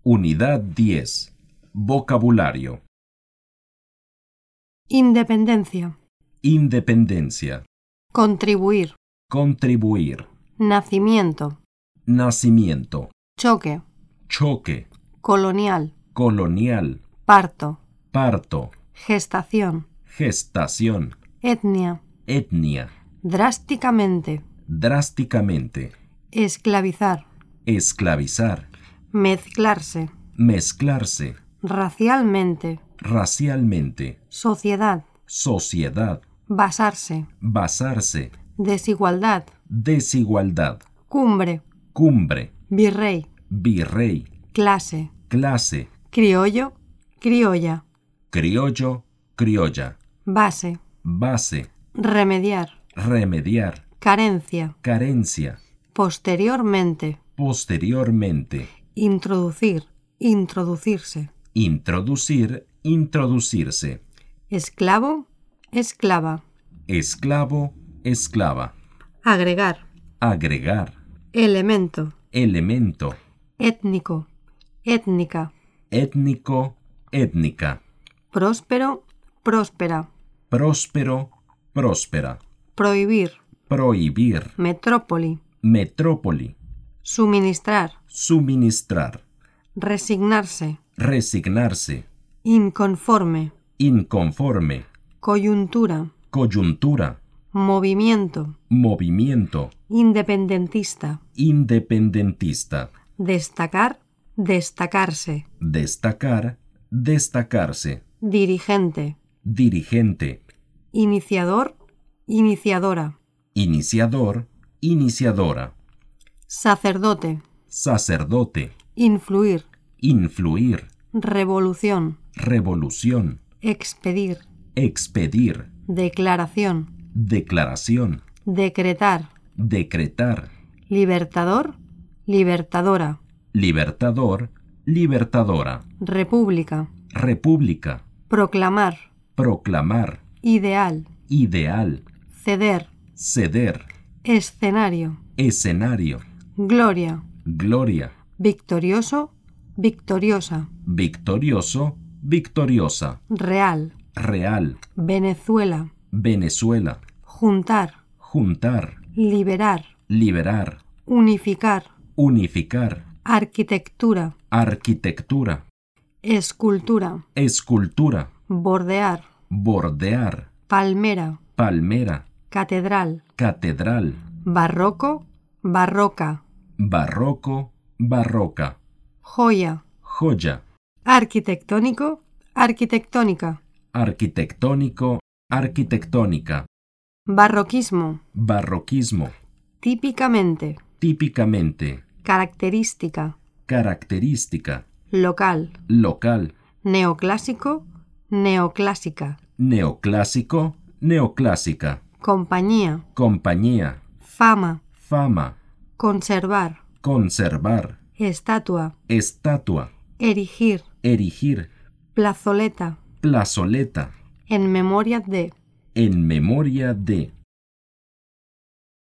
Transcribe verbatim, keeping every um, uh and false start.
Unidad diez. Vocabulario. Independencia. Independencia. Contribuir. Contribuir. Nacimiento. Nacimiento. Choque. Choque. Colonial. Colonial. Parto. Parto. Gestación. Gestación. Etnia. Etnia. Drásticamente. Drásticamente. Esclavizar. Esclavizar. Mezclarse. Mezclarse. Racialmente. Racialmente. Sociedad. Sociedad. Basarse. Basarse. Desigualdad. Desigualdad. Cumbre. Cumbre. Virrey. Virrey. Clase. Clase. Criollo. Criolla. Criollo. Criolla. Base. Base. Remediar. Remediar. Carencia. Carencia. Posteriormente. Posteriormente. Introducir. Introducirse. Introducir. Introducirse. Esclavo. Esclava. Esclavo. Esclava. Agregar. Agregar. Elemento. Elemento. Étnico. Étnica. Étnico. Étnica. Próspero. Próspera. Próspero. Próspera. Prohibir. Prohibir. Metrópoli. Metrópoli. Suministrar. Suministrar. Resignarse. Resignarse. Inconforme. Inconforme. Coyuntura. Coyuntura. Movimiento. Movimiento. Independentista. Independentista. Destacar. Destacarse. Destacar. Destacarse. Dirigente. Dirigente. Iniciador. Iniciadora. Iniciador. Iniciadora. Sacerdote. Sacerdote. Influir. Influir. Revolución. Revolución. Expedir. Expedir. Declaración. Declaración. Decretar. Decretar. Libertador. Libertadora. Libertador. Libertadora. República. República. Proclamar. Proclamar. Ideal. Ideal. Ceder. Ceder. Escenario. Escenario. Gloria. Gloria. Victorioso. Victoriosa. Victorioso. Victoriosa. Real. Real. Venezuela. Venezuela. Juntar. Juntar. Liberar. Liberar. Unificar. Unificar. Arquitectura. Arquitectura. Escultura. Escultura. Bordear. Bordear. Palmera. Palmera. Catedral. Catedral. Barroco. Barroca. Barroco. Barroca. Joya. Joya. Arquitectónico. Arquitectónica. Arquitectónico. Arquitectónica. Barroquismo. Barroquismo. Típicamente. Típicamente. Característica. Característica. Local. Local. Neoclásico. Neoclásica. Neoclásico. Neoclásica. Compañía. Compañía. Fama. Fama. Conservar. Conservar. Estatua. Estatua. Erigir. Erigir. Plazoleta. Plazoleta. En memoria de. En memoria de.